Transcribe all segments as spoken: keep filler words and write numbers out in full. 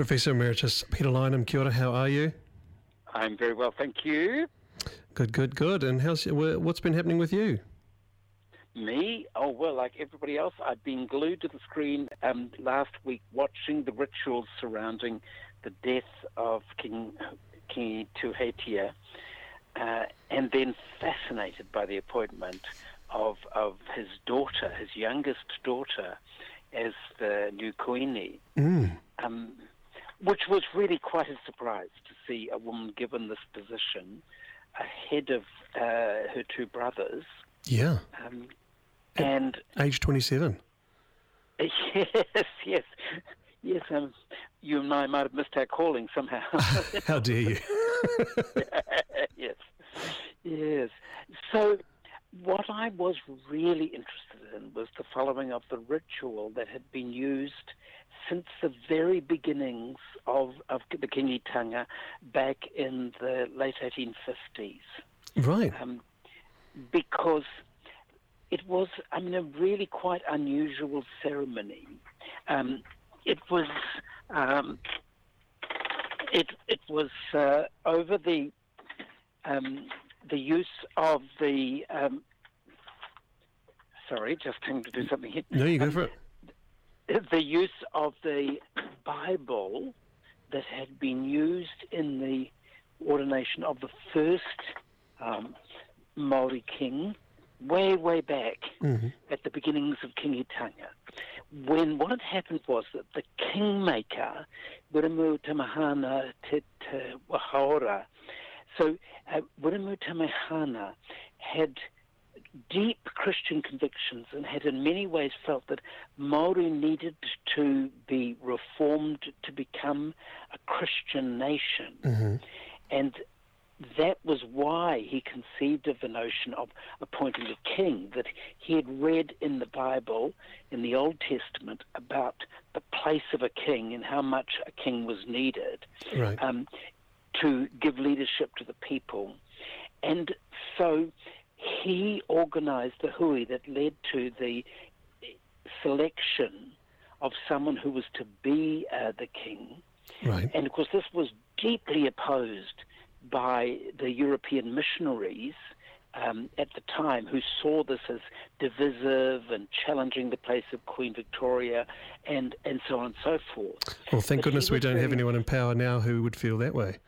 Professor Emeritus Peter Lynham, kia ora, how are you? I'm very well, thank you. Good, good, good. And how's what's been happening with you? Me? Oh, well, like everybody else, I've been glued to the screen um, last week watching the rituals surrounding the death of King King Tuheitia, uh, and then fascinated by the appointment of, of his daughter, his youngest daughter, as the new Kuini, Mm. um, which was really quite a surprise to see a woman given this position ahead of uh, her two brothers. Yeah. Um, and Age twenty-seven. yes, yes, yes. Um, you and I might have missed our calling somehow. How dare you? Yes, yes. So, what I was really interested in was the following of the ritual that had been used since the very beginnings of, of the Kingitanga back in the late eighteen fifties. Right. Um, because it was, I mean, a really quite unusual ceremony. Um, it was, um, it it was uh, over the um, the use of the. Um, sorry, just having to do something here. No, you go Um, for it. The use of the Bible that had been used in the ordination of the first um, Maori king way, way back Mm-hmm. at the beginnings of Kingitanga, when what had happened was that the kingmaker, Wiremu Tamahana Te Te Wahaora, so uh, Wiremu Tamahana had deep Christian convictions and had in many ways felt that Maori needed to be reformed to become a Christian nation. Mm-hmm. And that was why he conceived of the notion of appointing a king, that he had read in the Bible, in the Old Testament, about the place of a king and how much a king was needed Right. um, to give leadership to the people. And so he organized the hui that led to the selection of someone who was to be uh, the king. Right. And of course, this was deeply opposed by the European missionaries um, at the time, who saw this as divisive and challenging the place of Queen Victoria, and, and so on and so forth. Well, thank But he goodness we was don't have very- anyone in power now who would feel that way.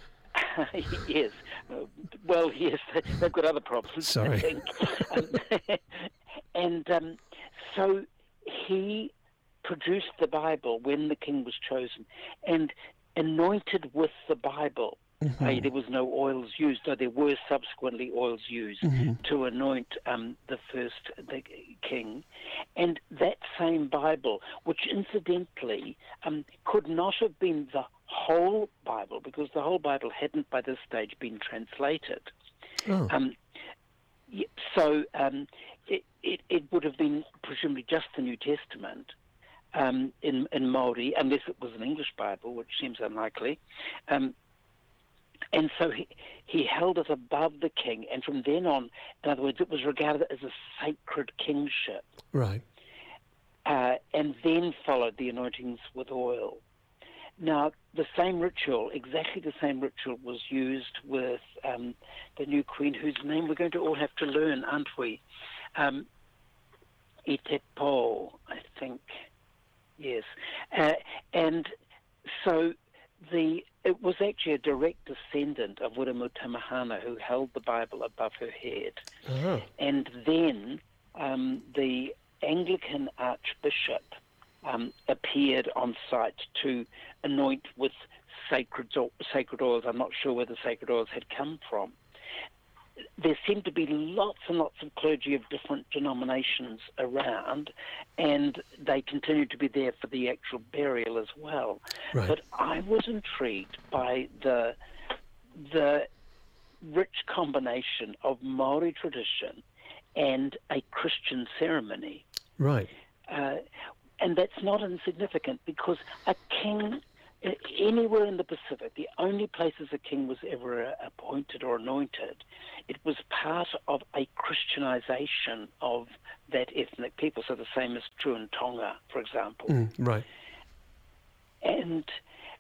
Yes. Uh, well, yes, they've got other problems, Sorry. I think. Um, and um, so he produced the Bible when the king was chosen and anointed with the Bible. Mm-hmm. Uh, there was no oils used, though there were subsequently oils used Mm-hmm. to anoint um, the first the king. And that same Bible, which incidentally um, could not have been the whole Bible, because the whole Bible hadn't by this stage been translated. Oh. Um, y- so um, it, it, it would have been presumably just the New Testament um, in, in Māori, unless it was an English Bible, which seems unlikely. Um, and so he, he held it above the king, and from then on, in other words, it was regarded as a sacred kingship, Right. uh, and then followed the anointings with oil. Now, the same ritual, exactly the same ritual, was used with um, the new queen, whose name we're going to all have to learn, aren't we? Um, Itepo, I think. Yes. Uh, and so the it was actually a direct descendant of Wiremu Tamahana who held the Bible above her head. Oh. And then um, the Anglican Archbishop um, appeared on site to anoint with sacred sacred oils. I'm not sure where the sacred oils had come from. There seemed to be lots and lots of clergy of different denominations around, and they continued to be there for the actual burial as well. Right. But I was intrigued by the the rich combination of Maori tradition and a Christian ceremony. Right. Uh, and that's not insignificant, because a king, uh, anywhere in the Pacific, the only places a king was ever uh, appointed or anointed, it was part of a Christianization of that ethnic people. So the same is true in Tonga, for example. Mm, right. And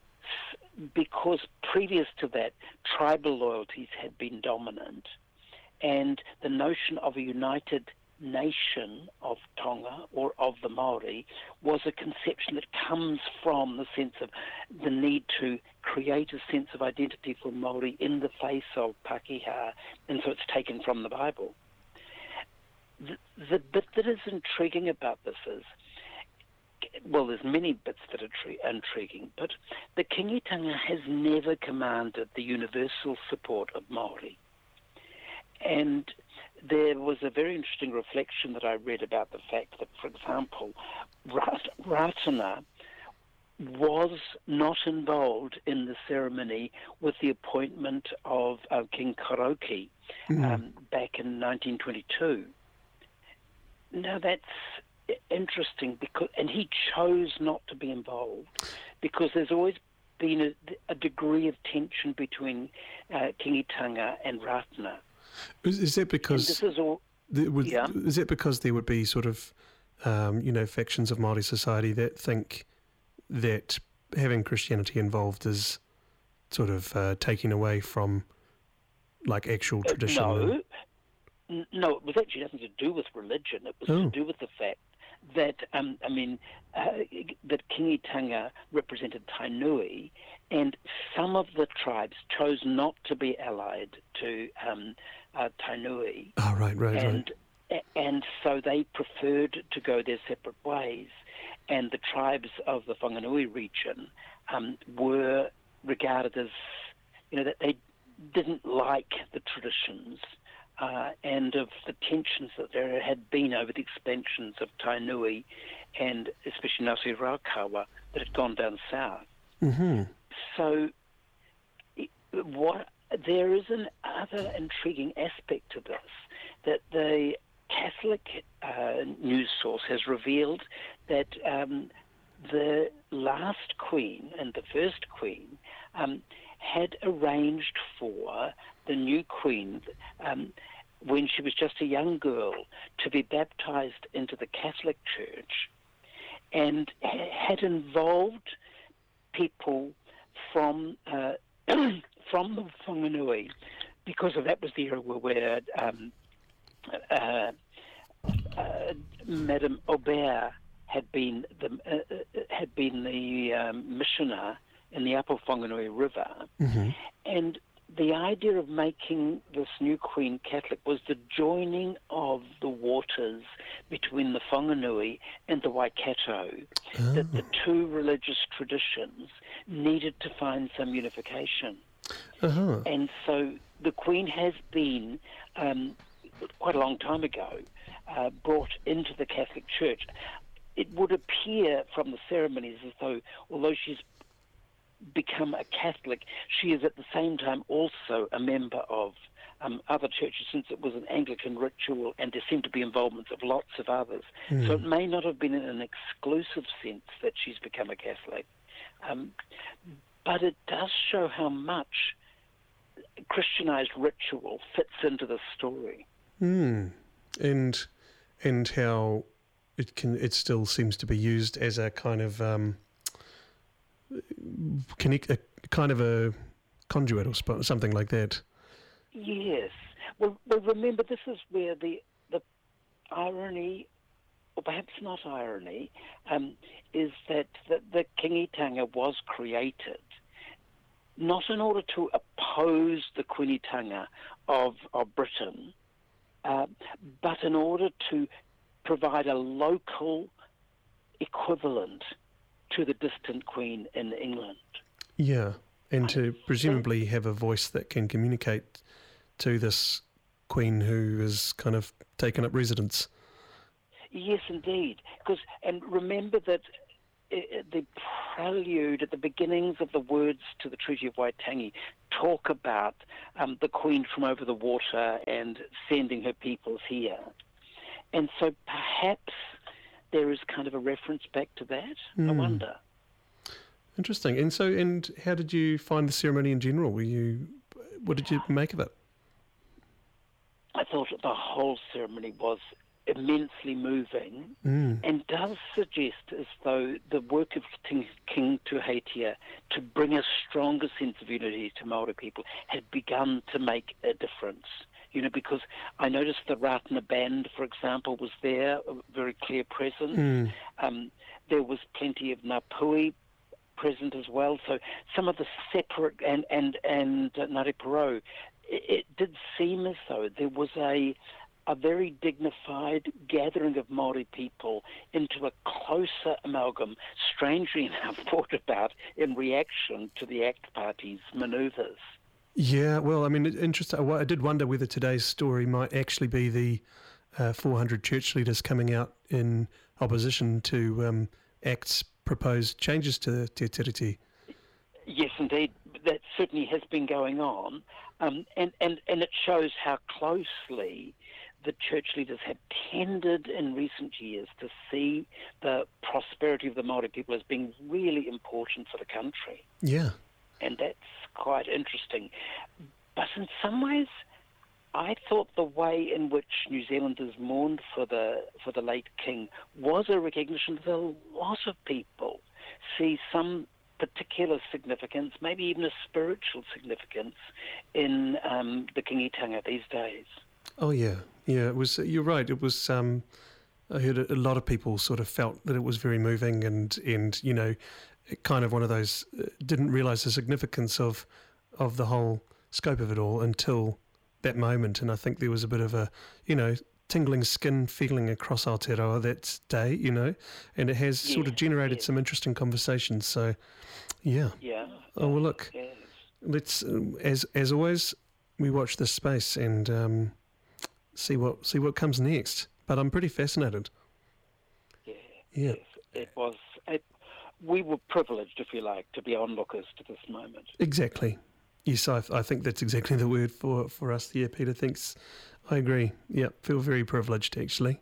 because previous to that, tribal loyalties had been dominant, and the notion of a united nation of Tonga or of the Māori was a conception that comes from the sense of the need to create a sense of identity for Māori in the face of Pākehā, and so it's taken from the Bible. The, the bit that is intriguing about this is, well, there's many bits that are tri- intriguing, but the kingitanga has never commanded the universal support of Māori. And there was a very interesting reflection that I read about the fact that, for example, Rat- Ratana was not involved in the ceremony with the appointment of uh, King Karaoke mm. um, back in nineteen twenty-two. Now that's interesting, because, and he chose not to be involved because there's always been a, a degree of tension between uh, kingitanga and Ratana. Is, is that because this is all? There would, yeah. Is that because there would be sort of, um, you know, factions of Māori society that think that having Christianity involved is sort of uh, taking away from, like, actual tradition? Uh, no, and... no, it was actually nothing to do with religion. It was oh. to do with the fact that, um, I mean, uh, that kingitanga represented Tainui, and some of the tribes chose not to be allied to um, uh, Tainui. Oh, right, right, and, right. And so they preferred to go their separate ways. And the tribes of the Whanganui region um, were regarded as, you know, that they didn't like the traditions uh, and of the tensions that there had been over the expansions of Tainui and especially Ngāti Raukawa that had gone down south. Mm-hmm. So what there is another intriguing aspect to this, that the Catholic uh, news source has revealed that um, the last queen and the first queen um, had arranged for the new queen, um, when she was just a young girl, to be baptized into the Catholic Church, and ha- had involved people from uh, from the Whanganui, because of that was the era where um, uh, uh, Madame Aubert had been the uh, had been the um, missioner in the Upper Whanganui River, mm-hmm. and the idea of making this new queen Catholic was the joining of the waters between the Whanganui and the Waikato, oh. that the two religious traditions needed to find some unification. Uh-huh. And so the queen has been, um, quite a long time ago, uh, brought into the Catholic Church. It would appear from the ceremonies as though, although she's become a Catholic, she is at the same time also a member of um, other churches, since it was an Anglican ritual and there seemed to be involvements of lots of others. Mm. So it may not have been in an exclusive sense that she's become a Catholic, um, but it does show how much Christianized ritual fits into the story. Mm. And and how it can it still seems to be used as a kind of um, Can you, a kind of a conduit or sp- something like that? Yes. Well, well, remember, this is where the the irony, or perhaps not irony, um, is that the, the kingitanga was created not in order to oppose the queenitanga of, of Britain, uh, but in order to provide a local equivalent to the distant queen in England. Yeah, and to presumably have a voice that can communicate to this queen who has kind of taken up residence. Yes, indeed. Because, and remember that uh, the prelude at the beginnings of the words to the Treaty of Waitangi talk about um, the queen from over the water and sending her peoples here. And so perhaps there is kind of a reference back to that. Mm. I wonder. Interesting. And so, and how did you find the ceremony in general? Were you, what did you make of it? I thought the whole ceremony was immensely moving, Mm. and does suggest as though the work of King, King Tuheitia to bring a stronger sense of unity to Māori people had begun to make a difference. You know, because I noticed the Ratana Band, for example, was there, a very clear presence. Mm. Um, there was plenty of Ngāpuhi present as well. So some of the separate, and, and, and uh, Ngāti Porou, it, it did seem as though there was a a very dignified gathering of Māori people into a closer amalgam, strangely enough thought about in reaction to the ACT Party's manoeuvres. Yeah, well, I mean, it- interesting. I did wonder whether today's story might actually be the uh, four hundred church leaders coming out in opposition to um, ACT's proposed changes to Te Tiriti. Yes, indeed. That certainly has been going on. Um, and, and, and it shows how closely the church leaders have tended in recent years to see the prosperity of the Māori people as being really important for the country. Yeah. And that's quite interesting. But in some ways, I thought the way in which New Zealanders mourned for the for the late king was a recognition that a lot of people see some particular significance, maybe even a spiritual significance, in um, the kingitanga these days. Oh yeah, yeah. It was. You're right. It was. Um, I heard a, a lot of people sort of felt that it was very moving, and and you know, it kind of one of those uh, didn't realise the significance of of the whole scope of it all until that moment. And I think there was a bit of a, you know, tingling skin feeling across Aotearoa that day, you know, and it has Yes, sort of generated yes. some interesting conversations. So, yeah. Yeah. Oh well, look. Yes. Let's um, as as always, we watch this space and. Um, See what see what comes next, but I'm pretty fascinated. Yeah, Yeah, yes, it was. It, we were privileged, if you like, to be onlookers to this moment. exactly. Yes, I, I think that's exactly the word for, for us here. Peter thinks. I agree. Yeah, feel very privileged actually.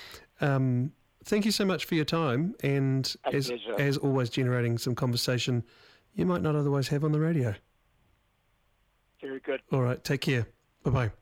Um, thank you so much for your time, and A as pleasure. as always, generating some conversation you might not otherwise have on the radio. Very good. All right, take care. Bye bye.